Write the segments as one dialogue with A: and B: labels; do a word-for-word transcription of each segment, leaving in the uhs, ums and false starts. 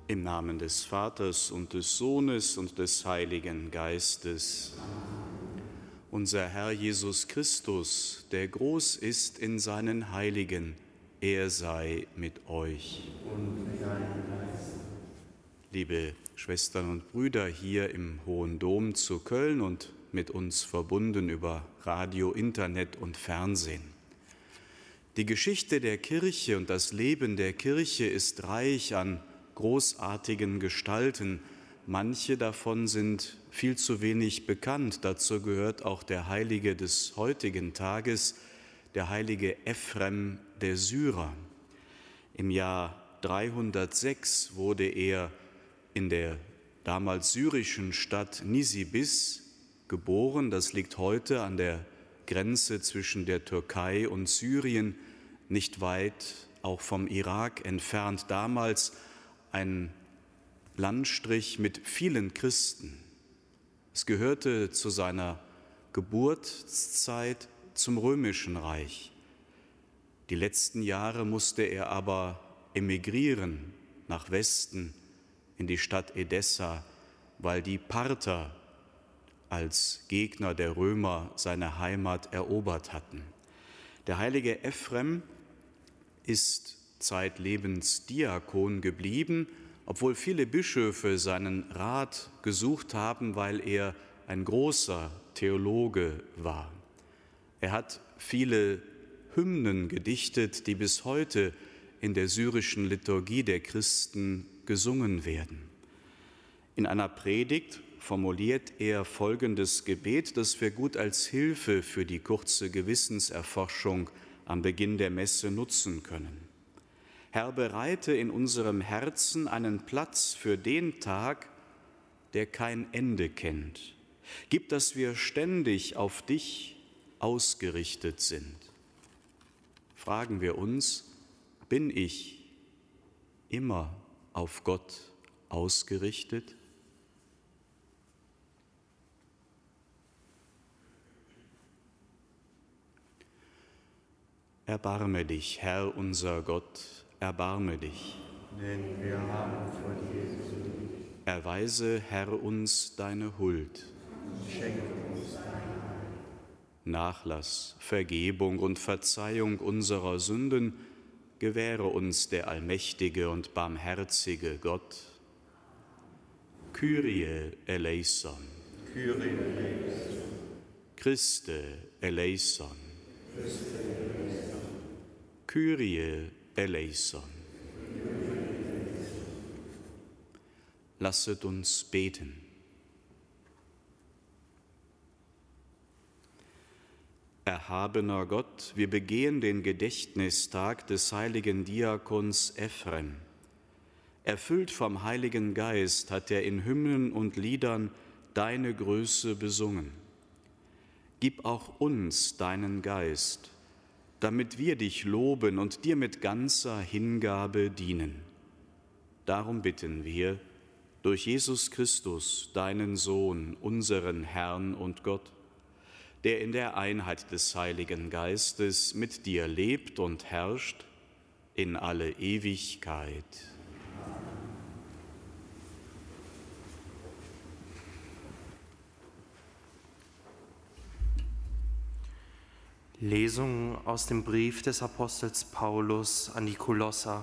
A: Im Namen des Vaters und des Sohnes und des Heiligen Geistes. Unser Herr Jesus Christus, der groß ist in seinen Heiligen, er sei mit euch.
B: Und mit deinem Geist.
A: Liebe Schwestern und Brüder hier im Hohen Dom zu Köln und mit uns verbunden über Radio, Internet und Fernsehen. Die Geschichte der Kirche und das Leben der Kirche ist reich an großartigen Gestalten. Manche davon sind viel zu wenig bekannt. Dazu gehört auch der Heilige des heutigen Tages, der heilige Ephrem der Syrer. Im Jahr dreihundertsechs wurde er in der damals syrischen Stadt Nisibis geboren. Das liegt heute an der Grenze zwischen der Türkei und Syrien, nicht weit auch vom Irak entfernt. Damals ein Landstrich mit vielen Christen. Es gehörte zu seiner Geburtszeit zum Römischen Reich. Die letzten Jahre musste er aber emigrieren nach Westen in die Stadt Edessa, weil die Parther als Gegner der Römer seine Heimat erobert hatten. Der heilige Ephrem ist zeitlebens Diakon geblieben, obwohl viele Bischöfe seinen Rat gesucht haben, weil er ein großer Theologe war. Er hat viele Hymnen gedichtet, die bis heute in der syrischen Liturgie der Christen gesungen werden. In einer Predigt formuliert er folgendes Gebet, das wir gut als Hilfe für die kurze Gewissenserforschung am Beginn der Messe nutzen können. Herr, bereite in unserem Herzen einen Platz für den Tag, der kein Ende kennt. Gib, dass wir ständig auf dich ausgerichtet sind. Fragen wir uns, bin ich immer auf Gott ausgerichtet? Erbarme dich, Herr unser Gott, erbarme dich.
B: Denn wir haben vor dir gesündigt.
A: Erweise, Herr, uns deine Huld.
B: Schenke uns dein Heil.
A: Nachlass, Vergebung und Verzeihung unserer Sünden gewähre uns der allmächtige und barmherzige Gott. Kyrie eleison.
B: Kyrie eleison.
A: Christe eleison.
B: Christe eleison.
A: Kyrie eleison. Lasset uns beten. Erhabener Gott, wir begehen den Gedächtnistag des heiligen Diakons Ephrem. Erfüllt vom Heiligen Geist hat er in Hymnen und Liedern deine Größe besungen. Gib auch uns deinen Geist, damit wir dich loben und dir mit ganzer Hingabe dienen. Darum bitten wir, durch Jesus Christus, deinen Sohn, unseren Herrn und Gott, der in der Einheit des Heiligen Geistes mit dir lebt und herrscht in alle Ewigkeit.
C: Lesung aus dem Brief des Apostels Paulus an die Kolosser.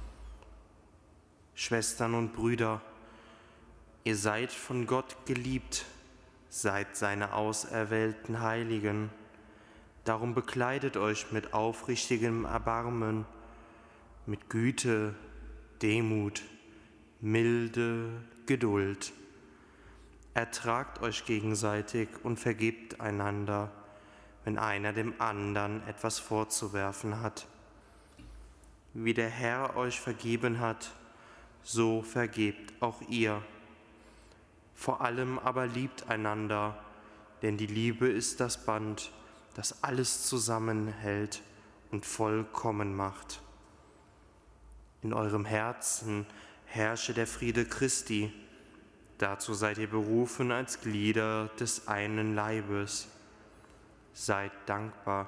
C: Schwestern und Brüder, ihr seid von Gott geliebt, seid seine auserwählten Heiligen. Darum bekleidet euch mit aufrichtigem Erbarmen, mit Güte, Demut, Milde, Geduld. Ertragt euch gegenseitig und vergebt einander, wenn einer dem anderen etwas vorzuwerfen hat. Wie der Herr euch vergeben hat, so vergebt auch ihr. Vor allem aber liebt einander, denn die Liebe ist das Band, das alles zusammenhält und vollkommen macht. In eurem Herzen herrsche der Friede Christi. Dazu seid ihr berufen als Glieder des einen Leibes. Seid dankbar.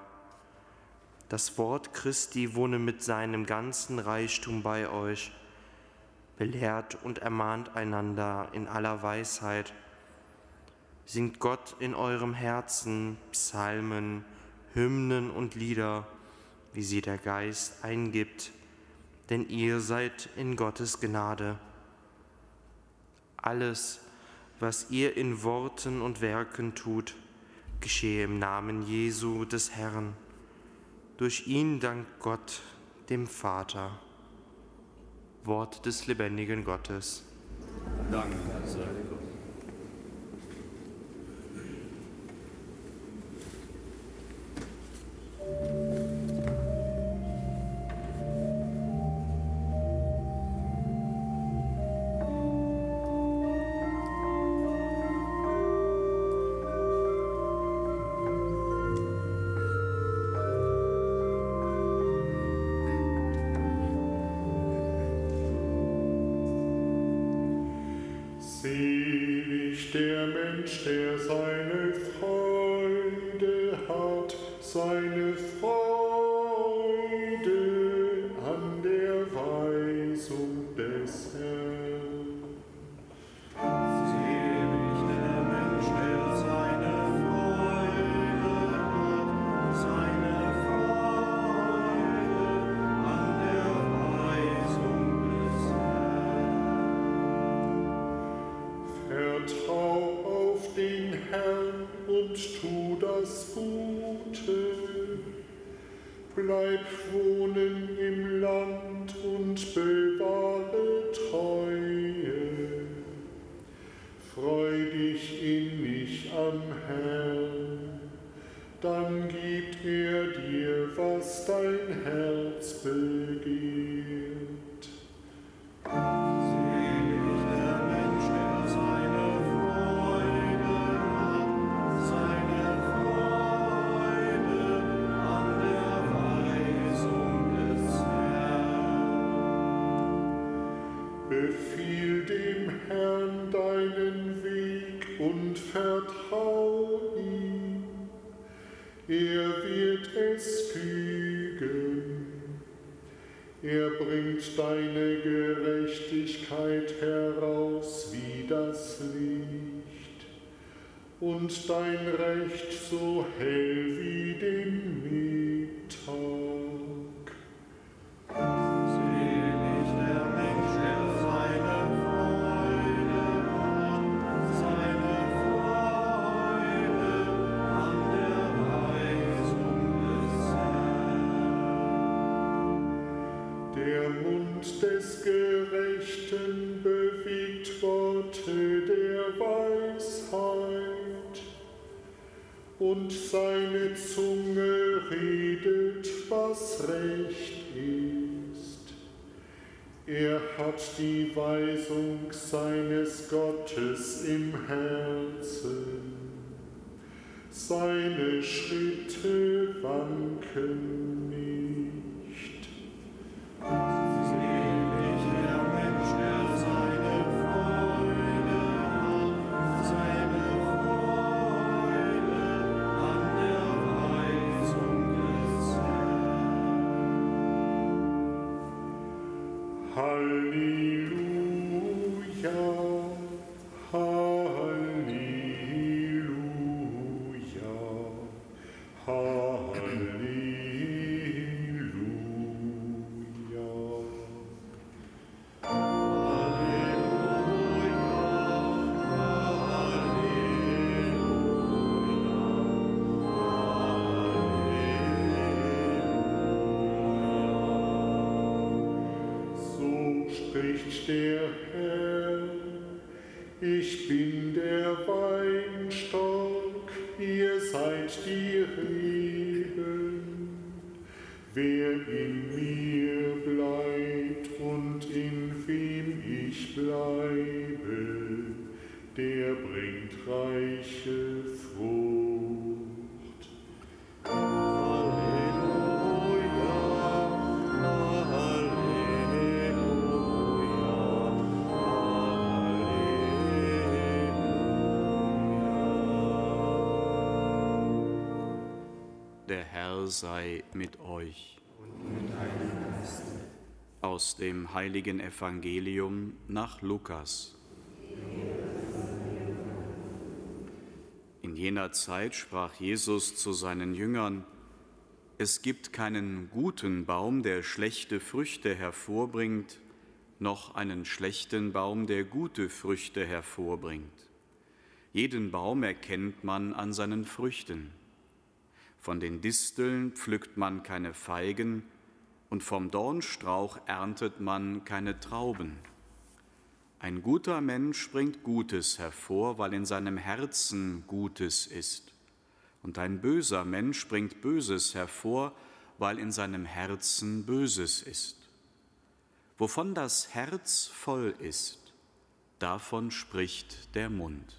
C: Das Wort Christi wohne mit seinem ganzen Reichtum bei euch. belehrt und ermahnt einander in aller Weisheit. Singt Gott in eurem Herzen Psalmen, Hymnen und Lieder, wie sie der Geist eingibt, denn ihr seid in Gottes Gnade. Alles, was ihr in Worten und Werken tut, geschehe im Namen Jesu des Herrn. Durch ihn dankt Gott, dem Vater. Wort des lebendigen Gottes.
A: Dank sei Gott.
D: Selig der Mensch, der seine Freude hat, seine Freude an der Weisung des Herrn.
B: Selig der Mensch, der seine Freude hat, seine Freude an der Weisung des Herrn.
D: Vertrau auf den Herrn und tu das Gute. Bleib wohnen im Land und bewahre Treue. Freu dich innig am Herrn, dann gibt er dir, was dein Herz begehrt.
B: Selig der Mensch, der seine Freude hat, seine Freude an der Weisung des Herrn.
D: Befiehl dem Herrn deinen Weg und vertrau ihm. Er wird es fügen. Er bringt deine Gerechtigkeit heraus wie das Licht und dein Recht so hell wie den Mittag.
B: Selig der Mensch, der seine Freude hat, seine Freude an der Weisung des Herrn.
D: Der Mund des Gerechten bewegt Worte der Weisheit, und seine Zunge redet, was recht ist. Er hat die Weisung seines Gottes im Herzen. Seine Schritte wanken nicht.
B: Selig der Mensch, der seine Freude hat, seine Freude an der Weisung des Herrn.
D: Halleluja, Halleluja, Halleluja. So spricht der Herr, ich bin der Weinstock, ihr seid die Reben. Wer in mir bleibt und in wem ich bleibe, der bringt reiche Frucht.
A: Der Herr sei mit euch. Aus dem heiligen Evangelium nach Lukas. In jener Zeit sprach Jesus zu seinen Jüngern: Es gibt keinen guten Baum, der schlechte Früchte hervorbringt, noch einen schlechten Baum, der gute Früchte hervorbringt. Jeden Baum erkennt man an seinen Früchten. Von den Disteln pflückt man keine Feigen, und vom Dornstrauch erntet man keine Trauben. Ein guter Mensch bringt Gutes hervor, weil in seinem Herzen Gutes ist. Und ein böser Mensch bringt Böses hervor, weil in seinem Herzen Böses ist. Wovon das Herz voll ist, davon spricht der Mund.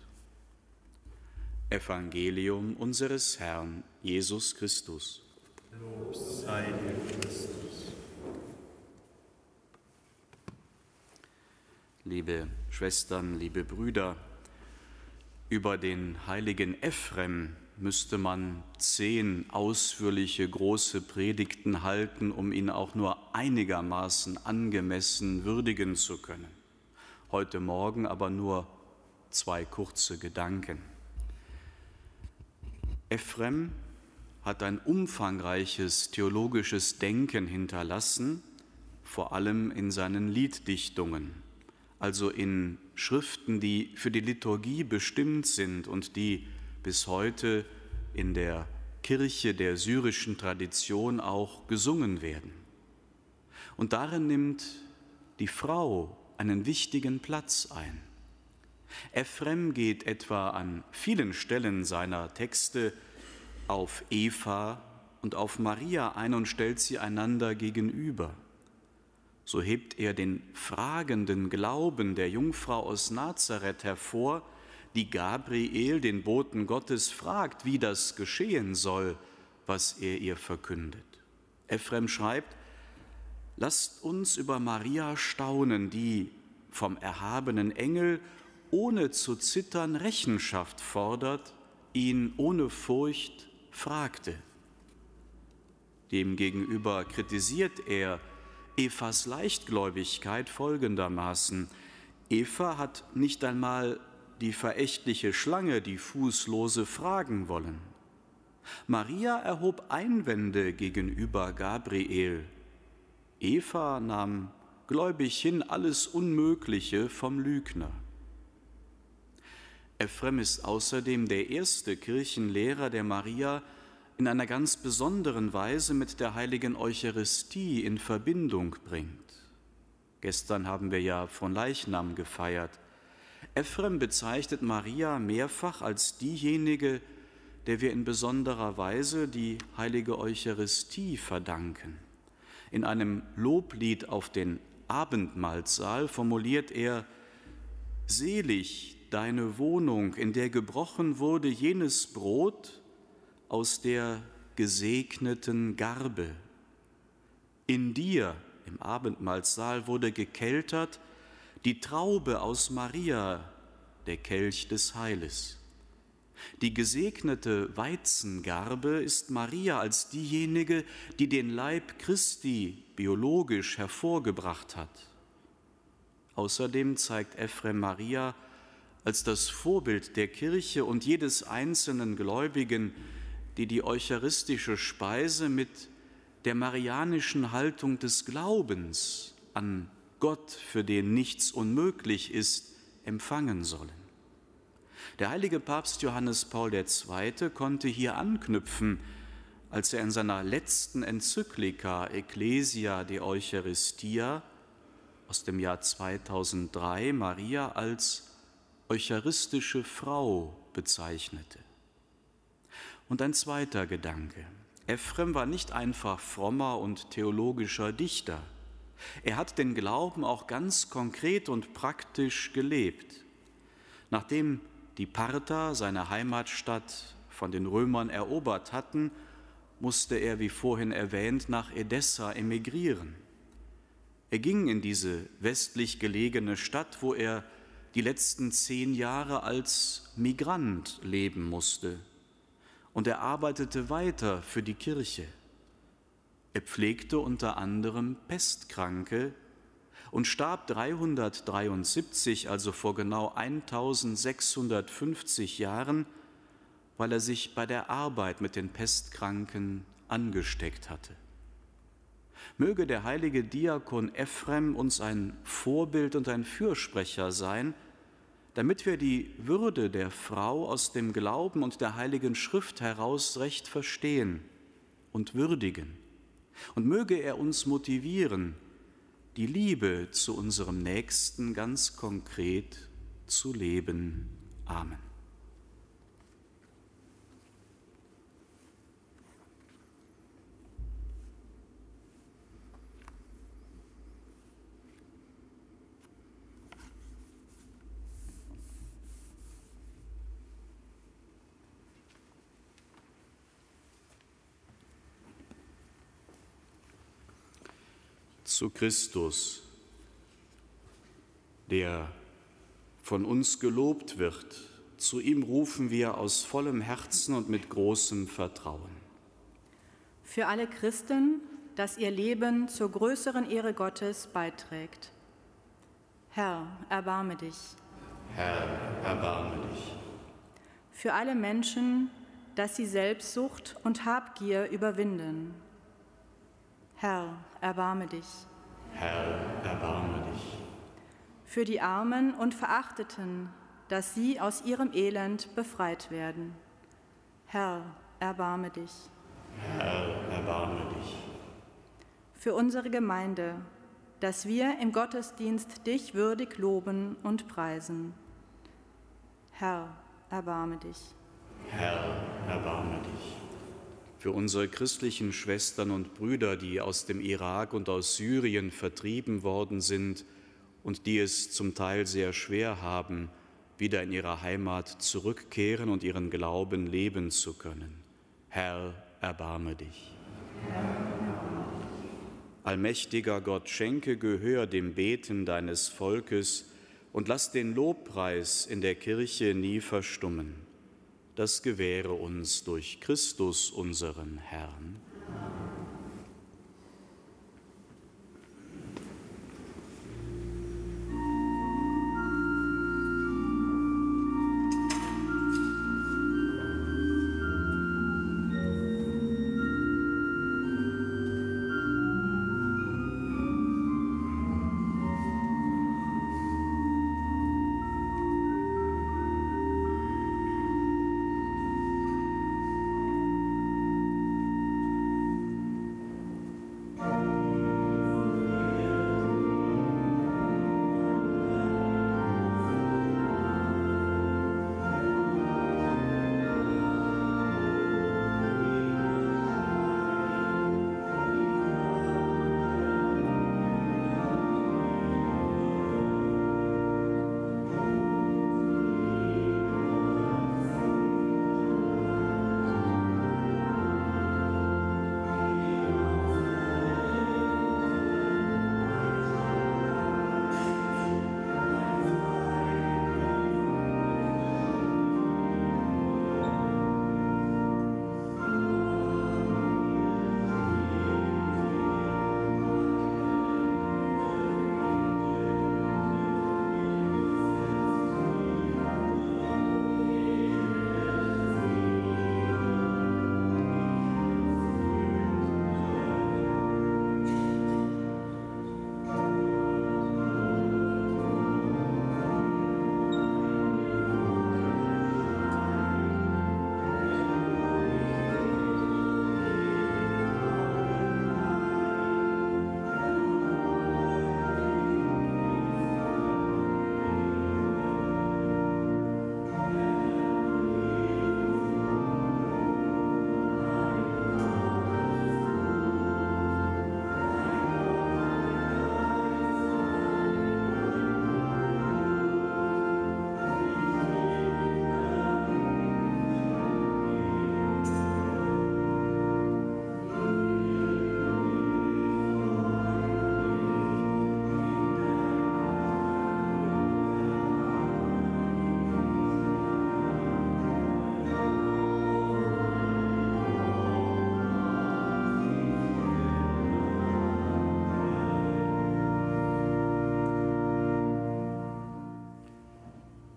A: Evangelium unseres Herrn Jesus Christus.
B: Lob sei dir, Christus.
A: Liebe Schwestern, liebe Brüder, über den heiligen Ephrem müsste man zehn ausführliche große Predigten halten, um ihn auch nur einigermaßen angemessen würdigen zu können. Heute Morgen aber nur zwei kurze Gedanken. Ephrem hat ein umfangreiches theologisches Denken hinterlassen, vor allem in seinen Lieddichtungen, also in Schriften, die für die Liturgie bestimmt sind und die bis heute in der Kirche der syrischen Tradition auch gesungen werden. Und darin nimmt die Frau einen wichtigen Platz ein. Ephrem geht etwa an vielen Stellen seiner Texte auf Eva und auf Maria ein und stellt sie einander gegenüber. So hebt er den fragenden Glauben der Jungfrau aus Nazareth hervor, die Gabriel, den Boten Gottes, fragt, wie das geschehen soll, was er ihr verkündet. Ephrem schreibt: Lasst uns über Maria staunen, die vom erhabenen Engel ohne zu zittern Rechenschaft fordert, ihn ohne Furcht fragte. Demgegenüber kritisiert er Evas Leichtgläubigkeit folgendermaßen: Eva hat nicht einmal die verächtliche Schlange, die Fußlose, fragen wollen. Maria erhob Einwände gegenüber Gabriel. Eva nahm gläubig hin alles Unmögliche vom Lügner. Ephrem ist außerdem der erste Kirchenlehrer, der Maria in einer ganz besonderen Weise mit der heiligen Eucharistie in Verbindung bringt. Gestern haben wir ja von Leichnam gefeiert. Ephrem bezeichnet Maria mehrfach als diejenige, der wir in besonderer Weise die heilige Eucharistie verdanken. In einem Loblied auf den Abendmahlsaal formuliert er: Selig deine Wohnung, in der gebrochen wurde jenes Brot aus der gesegneten Garbe. In dir, im Abendmahlsaal, wurde gekeltert die Traube aus Maria, der Kelch des Heiles. Die gesegnete Weizengarbe ist Maria als diejenige, die den Leib Christi biologisch hervorgebracht hat. Außerdem zeigt Ephrem Maria als das Vorbild der Kirche und jedes einzelnen Gläubigen, die die eucharistische Speise mit der marianischen Haltung des Glaubens an Gott, für den nichts unmöglich ist, empfangen sollen. Der heilige Papst Johannes Paul der Zweite konnte hier anknüpfen, als er in seiner letzten Enzyklika Ecclesia de Eucharistia aus dem Jahr zweitausenddrei Maria als eucharistische Frau bezeichnete. Und ein zweiter Gedanke: Ephrem war nicht einfach frommer und theologischer Dichter. Er hat den Glauben auch ganz konkret und praktisch gelebt. Nachdem die Parther seine Heimatstadt von den Römern erobert hatten, musste er, wie vorhin erwähnt, nach Edessa emigrieren. Er ging in diese westlich gelegene Stadt, wo er die letzten zehn Jahre als Migrant leben musste. Und er arbeitete weiter für die Kirche. Er pflegte unter anderem Pestkranke und starb dreihundertdreiundsiebzig, also vor genau eintausendsechshundertfünfzig Jahren, weil er sich bei der Arbeit mit den Pestkranken angesteckt hatte. Möge der heilige Diakon Ephrem uns ein Vorbild und ein Fürsprecher sein, damit wir die Würde der Frau aus dem Glauben und der Heiligen Schrift heraus recht verstehen und würdigen. Und möge er uns motivieren, die Liebe zu unserem Nächsten ganz konkret zu leben. Amen. Zu Christus, der von uns gelobt wird, zu ihm rufen wir aus vollem Herzen und mit großem Vertrauen.
E: Für alle Christen, dass ihr Leben zur größeren Ehre Gottes beiträgt. Herr, erbarme dich.
A: Herr, erbarme dich.
E: Für alle Menschen, dass sie Selbstsucht und Habgier überwinden. Herr, erbarme dich.
A: Herr, erbarme dich.
E: Für die Armen und Verachteten, dass sie aus ihrem Elend befreit werden. Herr, erbarme dich.
A: Herr, erbarme dich.
E: Für unsere Gemeinde, dass wir im Gottesdienst dich würdig loben und preisen. Herr, erbarme dich.
A: Herr, erbarme dich. Für unsere christlichen Schwestern und Brüder, die aus dem Irak und aus Syrien vertrieben worden sind und die es zum Teil sehr schwer haben, wieder in ihre Heimat zurückkehren und ihren Glauben leben zu können. Herr, erbarme dich. Allmächtiger Gott, schenke Gehör dem Beten deines Volkes und lass den Lobpreis in der Kirche nie verstummen. Das gewähre uns durch Christus, unseren Herrn.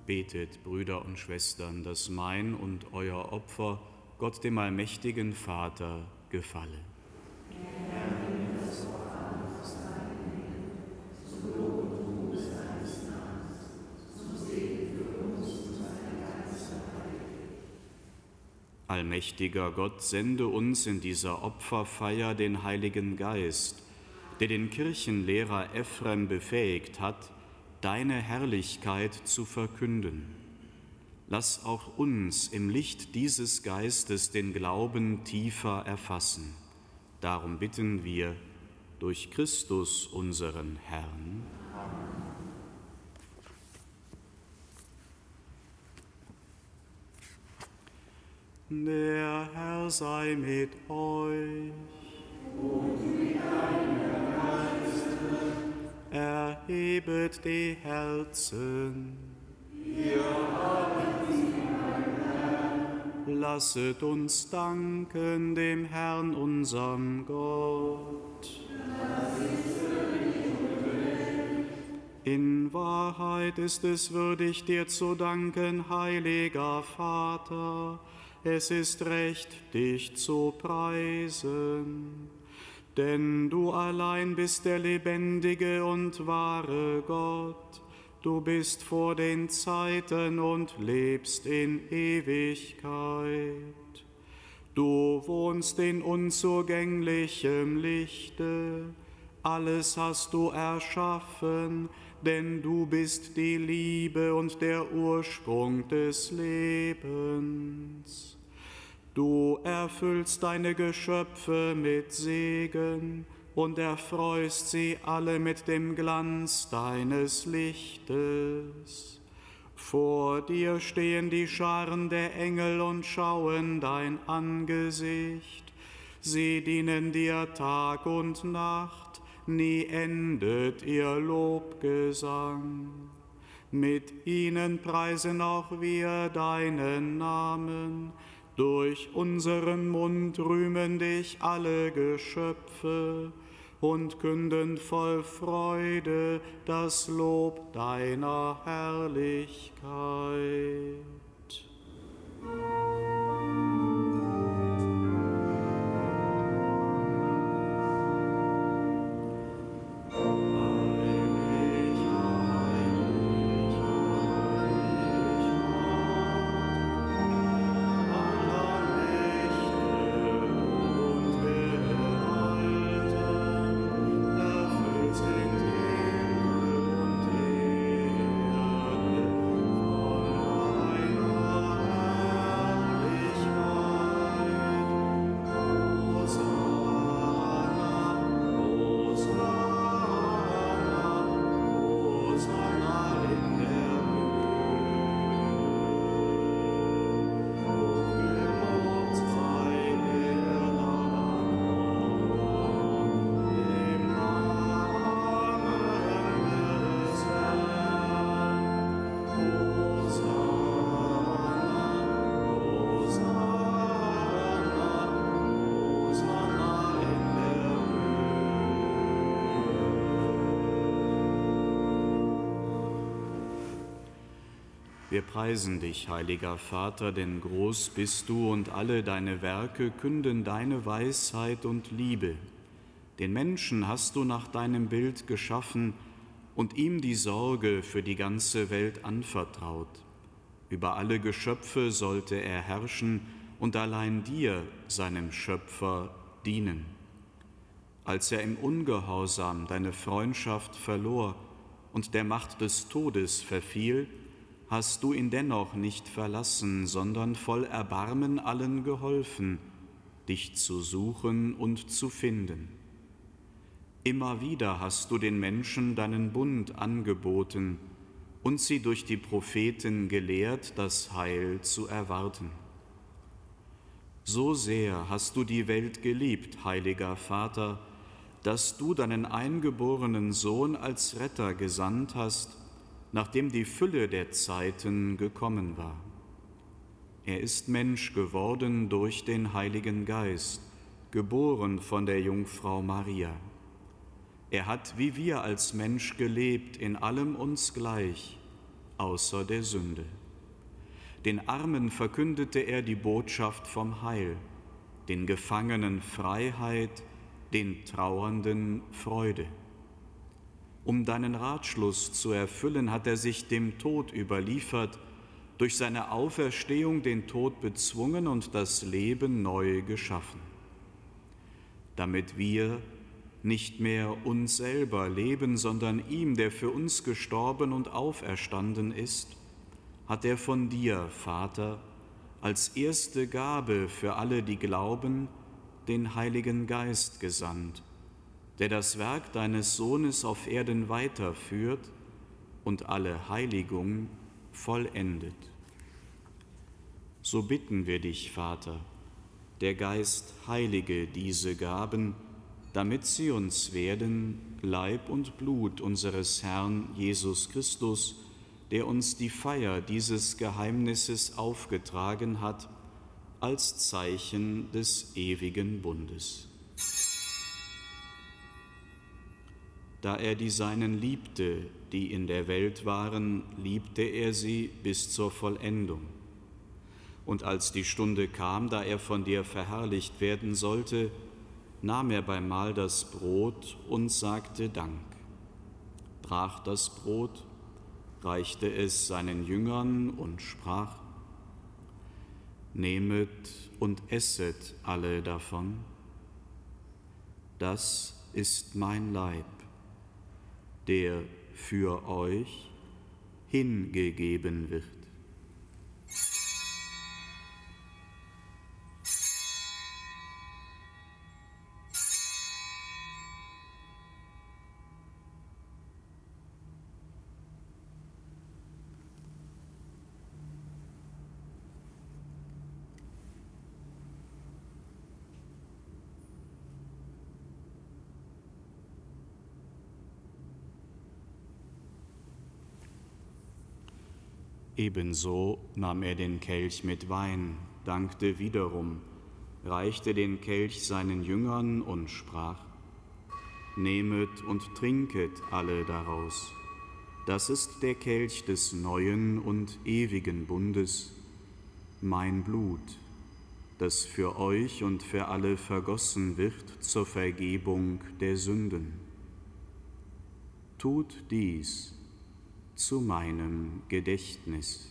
A: Betet, Brüder und Schwestern, dass mein und euer Opfer Gott dem allmächtigen Vater gefalle. Allmächtiger Gott, sende uns in dieser Opferfeier den Heiligen Geist, der den Kirchenlehrer Ephrem befähigt hat, deine Herrlichkeit zu verkünden. Lass auch uns im Licht dieses Geistes den Glauben tiefer erfassen. Darum bitten wir durch Christus, unseren Herrn. Der Herr sei mit euch. Und mit deinem Geiste. Erhebet die Herzen. Wir haben sie, mein Herr. Lasset uns danken dem Herrn, unserem Gott. Das ist würdig und gerecht. In Wahrheit ist es würdig, dir zu danken, heiliger Vater. Es ist recht, dich zu preisen, denn du allein bist der lebendige und wahre Gott. Du bist vor den Zeiten und lebst in Ewigkeit. Du wohnst in unzugänglichem Lichte. Alles hast du erschaffen, denn du bist die Liebe und der Ursprung des Lebens. Du erfüllst deine Geschöpfe mit Segen und erfreust sie alle mit dem Glanz deines Lichtes. Vor dir stehen die Scharen der Engel und schauen dein Angesicht. Sie dienen dir Tag und Nacht, nie endet ihr Lobgesang. Mit ihnen preisen auch wir deinen Namen. Durch unseren Mund rühmen dich alle Geschöpfe und künden voll Freude das Lob deiner Herrlichkeit. Wir preisen dich, heiliger Vater, denn groß bist du und alle deine Werke künden deine Weisheit und Liebe. Den Menschen hast du nach deinem Bild geschaffen und ihm die Sorge für die ganze Welt anvertraut. Über alle Geschöpfe sollte er herrschen und allein dir, seinem Schöpfer, dienen. Als er im Ungehorsam deine Freundschaft verlor und der Macht des Todes verfiel, hast du ihn dennoch nicht verlassen, sondern voll Erbarmen allen geholfen, dich zu suchen und zu finden. Immer wieder hast du den Menschen deinen Bund angeboten und sie durch die Propheten gelehrt, das Heil zu erwarten. So sehr hast du die Welt geliebt, heiliger Vater, dass du deinen eingeborenen Sohn als Retter gesandt hast, nachdem die Fülle der Zeiten gekommen war. Er ist Mensch geworden durch den Heiligen Geist, geboren von der Jungfrau Maria. Er hat wie wir als Mensch gelebt, in allem uns gleich, außer der Sünde. Den Armen verkündete er die Botschaft vom Heil, den Gefangenen Freiheit, den Trauernden Freude. Um deinen Ratschluss zu erfüllen, hat er sich dem Tod überliefert, durch seine Auferstehung den Tod bezwungen und das Leben neu geschaffen. Damit wir nicht mehr uns selber leben, sondern ihm, der für uns gestorben und auferstanden ist, hat er von dir, Vater, als erste Gabe für alle, die glauben, den Heiligen Geist gesandt, der das Werk deines Sohnes auf Erden weiterführt und alle Heiligung vollendet. So bitten wir dich, Vater, der Geist heilige diese Gaben, damit sie uns werden, Leib und Blut unseres Herrn Jesus Christus, der uns die Feier dieses Geheimnisses aufgetragen hat, als Zeichen des ewigen Bundes. Da er die Seinen liebte, die in der Welt waren, liebte er sie bis zur Vollendung. Und als die Stunde kam, da er von dir verherrlicht werden sollte, nahm er beim Mahl das Brot und sagte Dank, brach das Brot, reichte es seinen Jüngern und sprach: Nehmet und esset alle davon. Das ist mein Leib, der für euch hingegeben wird. Ebenso nahm er den Kelch mit Wein, dankte wiederum, reichte den Kelch seinen Jüngern und sprach: Nehmet und trinket alle daraus. Das ist der Kelch des neuen und ewigen Bundes, mein Blut, das für euch und für alle vergossen wird zur Vergebung der Sünden. Tut dies zu meinem Gedächtnis.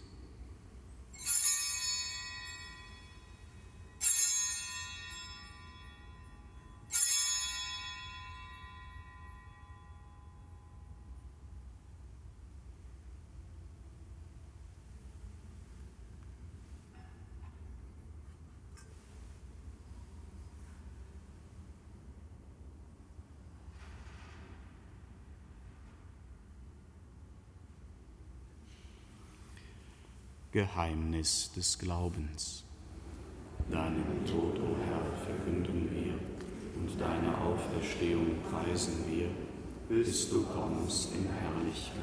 A: Geheimnis des Glaubens. Deinen Tod, o Herr, verkünden wir, und deine Auferstehung preisen wir, bis du kommst in Herrlichkeit.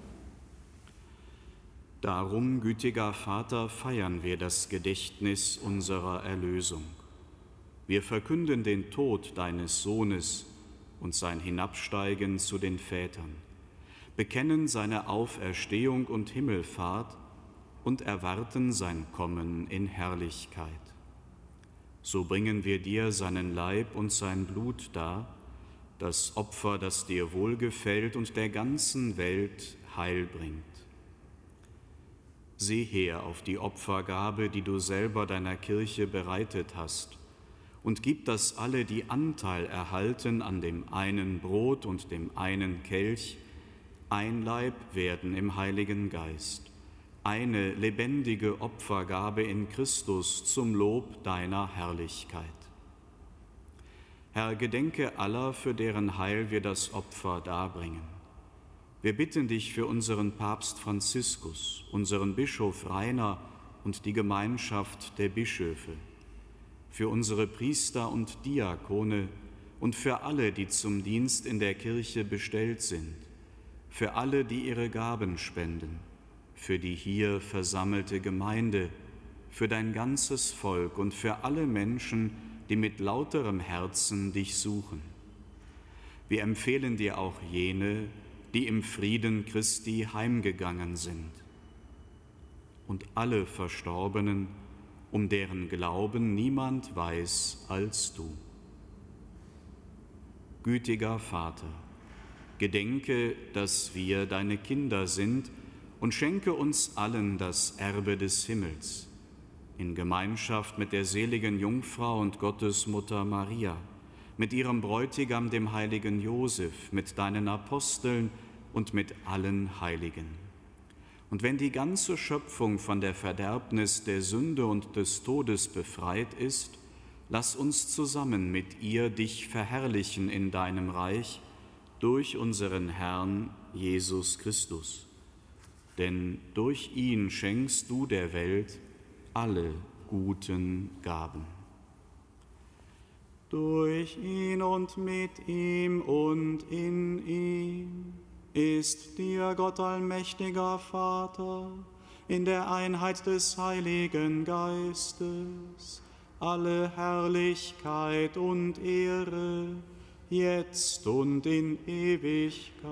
A: Darum, gütiger Vater, feiern wir das Gedächtnis unserer Erlösung. Wir verkünden den Tod deines Sohnes und sein Hinabsteigen zu den Vätern, bekennen seine Auferstehung und Himmelfahrt und erwarten sein Kommen in Herrlichkeit. So bringen wir dir seinen Leib und sein Blut dar, das Opfer, das dir wohlgefällt und der ganzen Welt Heil bringt. Sieh her auf die Opfergabe, die du selber deiner Kirche bereitet hast, und gib, dass alle, die Anteil erhalten an dem einen Brot und dem einen Kelch, ein Leib werden im Heiligen Geist, eine lebendige Opfergabe in Christus zum Lob deiner Herrlichkeit. Herr, gedenke aller, für deren Heil wir das Opfer darbringen. Wir bitten dich für unseren Papst Franziskus, unseren Bischof Rainer und die Gemeinschaft der Bischöfe, für unsere Priester und Diakone und für alle, die zum Dienst in der Kirche bestellt sind, für alle, die ihre Gaben spenden, für die hier versammelte Gemeinde, für dein ganzes Volk und für alle Menschen, die mit lauterem Herzen dich suchen. Wir empfehlen dir auch jene, die im Frieden Christi heimgegangen sind, und alle Verstorbenen, um deren Glauben niemand weiß als du. Gütiger Vater, gedenke, dass wir deine Kinder sind und schenke uns allen das Erbe des Himmels, in Gemeinschaft mit der seligen Jungfrau und Gottesmutter Maria, mit ihrem Bräutigam, dem heiligen Josef, mit deinen Aposteln und mit allen Heiligen. Und wenn die ganze Schöpfung von der Verderbnis der Sünde und des Todes befreit ist, lass uns zusammen mit ihr dich verherrlichen in deinem Reich durch unseren Herrn Jesus Christus. Denn durch ihn schenkst du der Welt alle guten Gaben. Durch ihn und mit ihm und in ihm ist dir, Gott allmächtiger Vater, in der Einheit des Heiligen Geistes, alle Herrlichkeit und Ehre, jetzt und in Ewigkeit.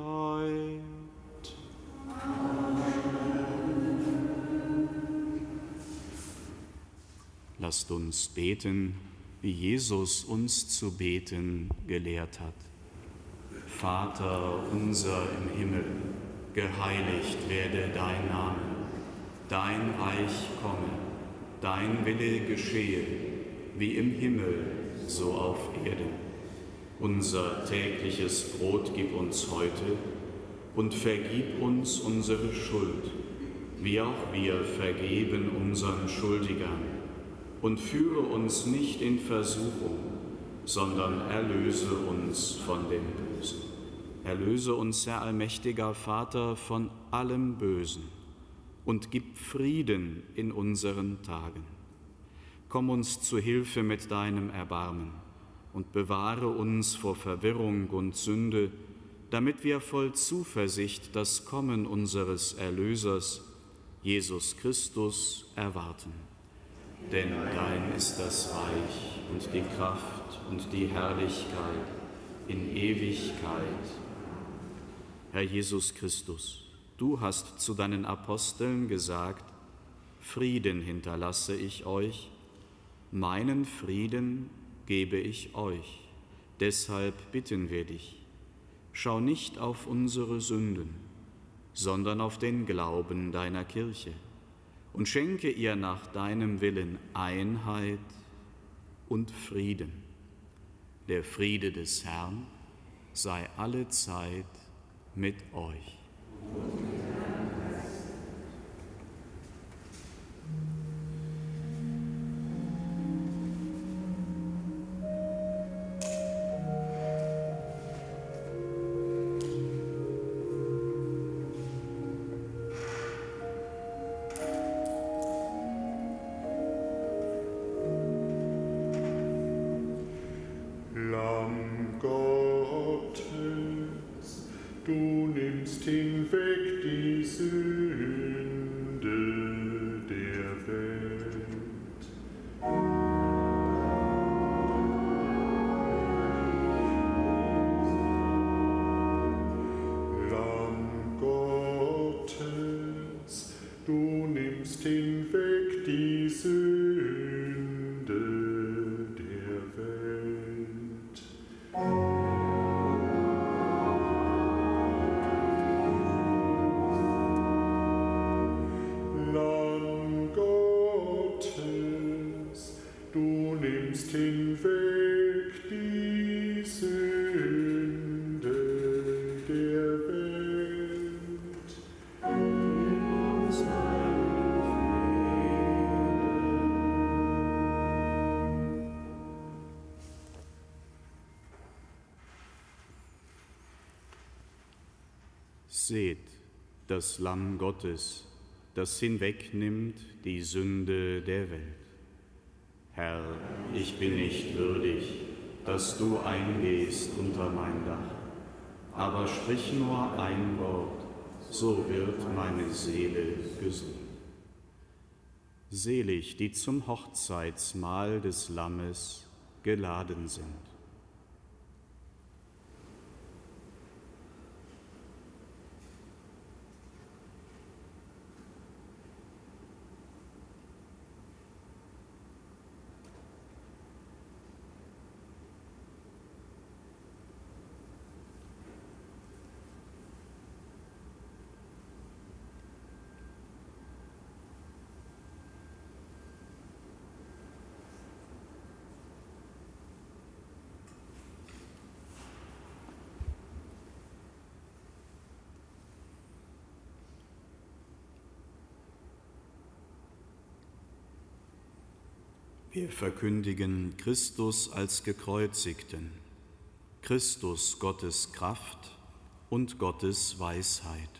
A: Lasst uns beten, wie Jesus uns zu beten gelehrt hat. Vater unser im Himmel, geheiligt werde dein Name, dein Reich komme, dein Wille geschehe, wie im Himmel, so auf Erden. Unser tägliches Brot gib uns heute und vergib uns unsere Schuld, wie auch wir vergeben unseren Schuldigern. Und führe uns nicht in Versuchung, sondern erlöse uns von dem Bösen. Erlöse uns, Herr allmächtiger Vater, von allem Bösen und gib Frieden in unseren Tagen. Komm uns zu Hilfe mit deinem Erbarmen und bewahre uns vor Verwirrung und Sünde, damit wir voll Zuversicht das Kommen unseres Erlösers, Jesus Christus, erwarten. Denn dein ist das Reich und die Kraft und die Herrlichkeit in Ewigkeit. Herr Jesus Christus, du hast zu deinen Aposteln gesagt, Frieden hinterlasse ich euch, meinen Frieden gebe ich euch. Deshalb bitten wir dich, schau nicht auf unsere Sünden, sondern auf den Glauben deiner Kirche und schenke ihr nach deinem Willen Einheit und Frieden. Der Friede des Herrn sei allezeit mit euch.
D: Lamm Gottes, du nimmst hinweg die Sünde der Welt. Lamm Gottes, du nimmst hinweg die Sünde der Welt. Lamm Gottes, du nimmst hinweg die Sünde der Welt.
A: Seht das Lamm Gottes, das hinwegnimmt die Sünde der Welt. Herr, ich bin nicht würdig, dass du eingehst unter mein Dach, aber sprich nur ein Wort, so wird meine Seele gesund. Selig, die zum Hochzeitsmahl des Lammes geladen sind. Wir verkündigen Christus als Gekreuzigten, Christus Gottes Kraft und Gottes Weisheit.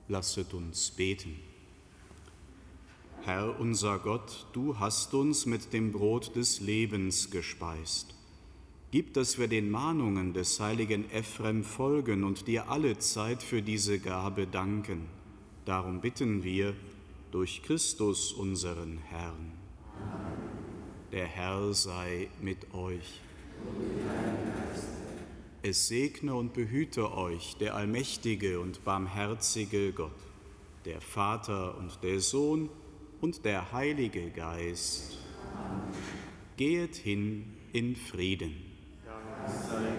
A: Lasset uns beten. Herr unser Gott, du hast uns mit dem Brot des Lebens gespeist. Gib, dass wir den Mahnungen des heiligen Ephrem folgen und dir alle Zeit für diese Gabe danken. Darum bitten wir durch Christus, unseren Herrn. Der Herr sei mit euch. Es segne und behüte euch der allmächtige und barmherzige Gott, der Vater und der Sohn und der Heilige Geist. Amen. Gehet hin in Frieden.
B: Dank sei